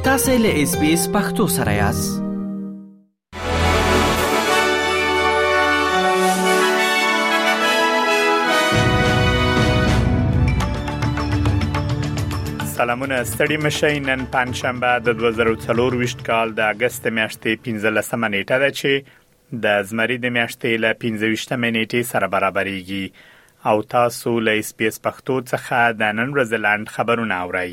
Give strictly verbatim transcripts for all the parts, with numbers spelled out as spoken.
تاسو له اس بي اس پختو سره یاست. سلامونه ستړي مشئ. نن پنځشنبه د دوه زره څلور کال د اگست میاشتې پنځلسمه نیټه ده چې د زمري د میاشتې له پنځه ویشتمې نیټې سره برابرېږي او تاسو له اس بي اس پختو څخه د نن ورځې لاند خبرونه اورئ.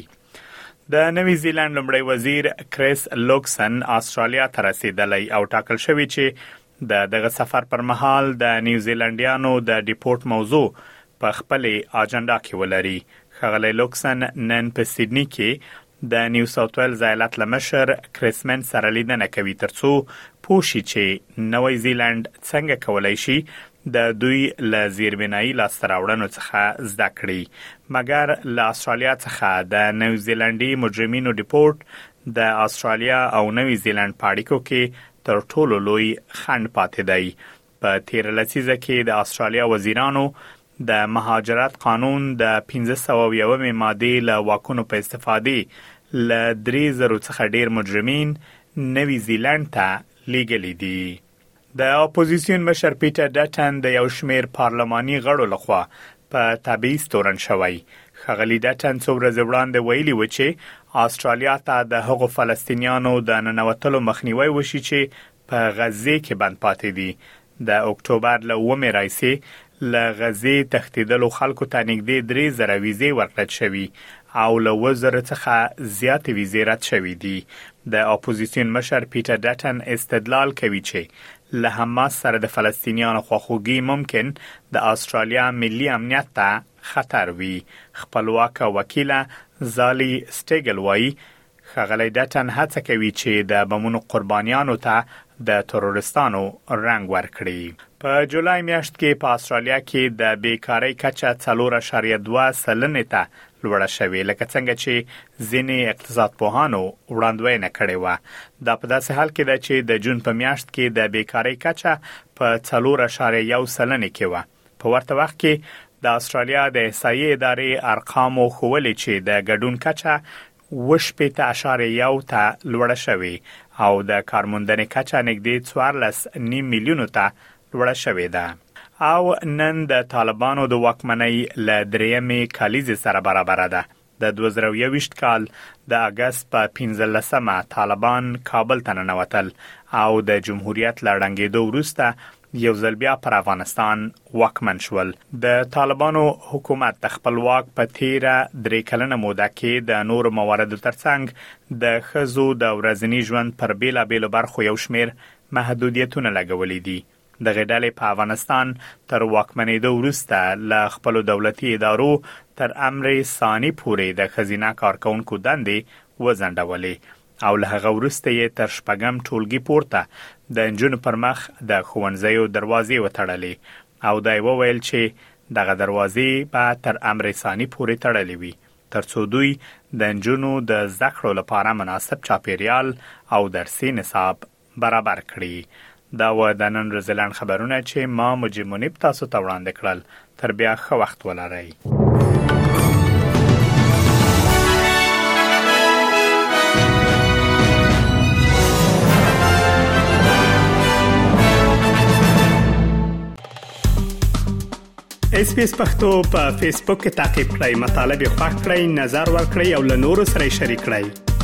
د نوی زیلند لومړی وزیر کریس لوکسن استرالیا ته رسیدلی او ټاکل شوی چې د دغه سفر پر مهال د نیوزیلندیانو د ډیپورت موضوع په خپل اجنډا کې ولري. ښاغلی لوکسن نن په سیدنی کې د نیو ساوث ویلز ایالت لمشر کریسمن سره لیدنه کوي ترڅو پوه شي چې نوی زیلند څنګه کولای شي د دوی له زیربنایي لاسته راوړنو څخه زده کړي. مګر له استرالیا څخه د نیوزیلندي مجرمینو ډیپورت د استرالیا او نوی زیلند په اړیکو کې تر ټولو لوی خنډ پاتې دی. په تیر لسیزه کې د استرالیا وزیرانو د مهاجرت قانون د پنځه سوه یومې مادې له واکونو په استفادې له درې زرو څخه ډیر مجرمین نوی زیلند ته لیږلي دي. د اپوزیسیون مشر پیټر ډټن د یو شمېر پارلماني غړو لخوا په تبعیض تورن شوی. ښاغلي ډټن څو ورځې وړاندې ویلي و چې استرالیا ته د هغو فلسطینیانو د ننوتلو مخنیوی وشي چې په غزې کې بند پاتې دي. د اکتوبر له اوومې راهیسې له غزې تښتېدلو خلکو ته نږدې درې زره ویزې ورکړل شوي او له اووه زره څخه زیاتې ویزې رد شوي دي. د اپوزیسیون مشر پیټر ډټن استدلال کوي چې له حماس سره د فلسطینیانو خواخوږي ممکن د استرالیا ملي امنیت ته خطر وي. خپلواک وکیل زالي سټیګل وایي ښاغلی ډټن هڅه کوي چې د بمونو قربانیانو ته د تروریستانو رنګ ورکړي. په جولای میاشت کې په استرالیا کې د بیکاری کچه څلور اعشاریه دوه سلنې ته لوړه شوې لکه څنګه چې ځینې اقتصاد پوهانو وړاندوینه کړې وه. دا په داسې حال کې ده چې د جون په میاشت کې د بیکاری کچه په څلور اعشاریه یو سلنې کې وه. په ورته وخت کې د استرالیا د احصایې ادارې ارقامو ښوولې چې د ګډون کچه اوه شپېته اعشاریه یو ته لوړه شوې او د کارموندنې کچه نږدې څوارلس نیم میلیونو ته لوړه شوې ده. او نن د طالبانو د واکمنۍ له درېیمې کلیزې سره برابره ده. د دوه زره یوویشت کال د اگست په پنځلسمه طالبان کابل ته ننوتل او د جمهوریت له ړنګېدو وروسته یو ځل بیا پر افغانستان واکمن شول. د طالبانو حکومت د خپل واک په تیره درې کلنه موده کې د نورو مواردو ترڅنګ د ښځو د ورځني ژوند پر بیلابیلو برخو یو شمېر محدودیتونه لګولي دي. دغه ډلې په افغانستان تر واکمنېدو وروسته له خپلو دولتي ادارو تر امر ثاني پورې د ښځینه کارکونکو دندې وځنډولې او له هغه وروسته یې تر شپږم ټولګي پورته د نجونو پر مخ د ښوونځیو دروازې وتړلې او دا یې وویل چې دغه دروازې به تر امر ثاني پورې تړلې وي ترڅو دوی د نجونو د زده کړو لپاره مناسب چاپیریال او درسي نصاب برابر کړي. دا و د نن ورځې لاند خبرونه چې ما مجید منیب تاسو ته وړاندې کړل. تر بیا ښه وخت ولرئ. اس پی اس پختو په فیسبوک کې تعقیب کړئ، مطالب یې خوښ کړئ، نظر ورکړئ او له نورو سره شریک کړئ.